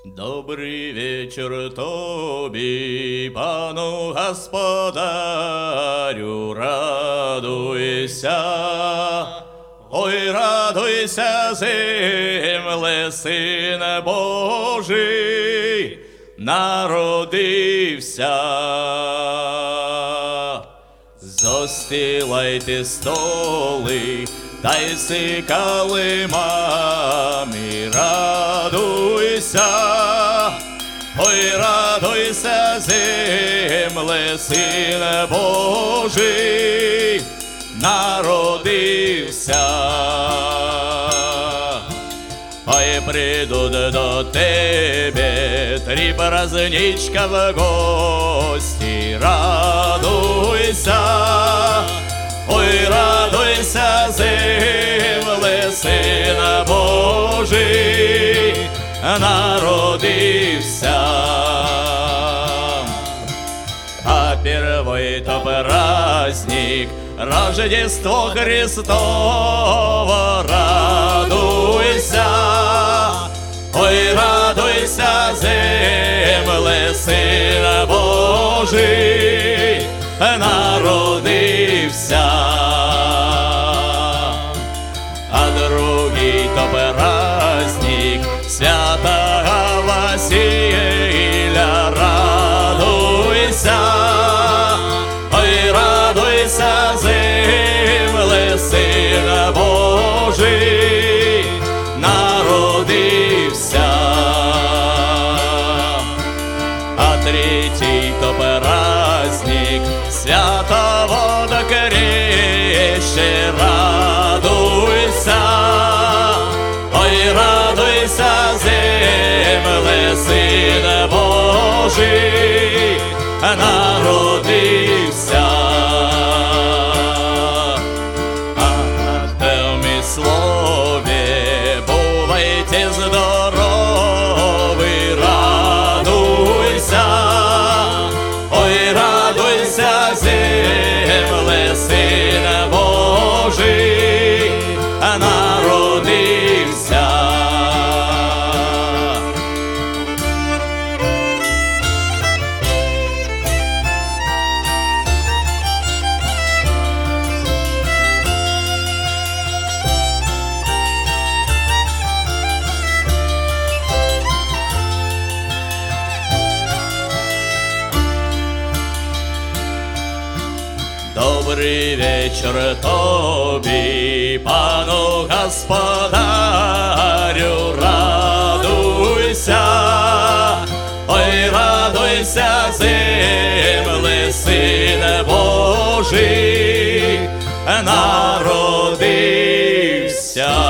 Добрий вечір тобі, пану господарю, радуйся, ой, радуйся, земле, Син Божий народився. Зостилайте столи, та й сикали мамі, радуйся, ой, радуйся, земле, Син Божий народився. Ой, придут до тебе три праздничка в гости, радуйся, ой, радуйся, земле, Син Божий народився. А первый-то праздник Рождество Христово, радуйся, ой, радуйся, земле, Син Божий народився. А другий-то праздник святого Василия, радуйся, ой, радуйся, земле, Син Божий народився. А третий-то праздник святого Крещения, радуйся, ой, радуйся, земле, Син Божий народився. А в слове бувайте здорові, радуйся, ой, радуйся, земле, Син Божий народився. Добрий вечір тобі, пану господарю, радуйся, ой, радуйся, земле, Син Божий народився.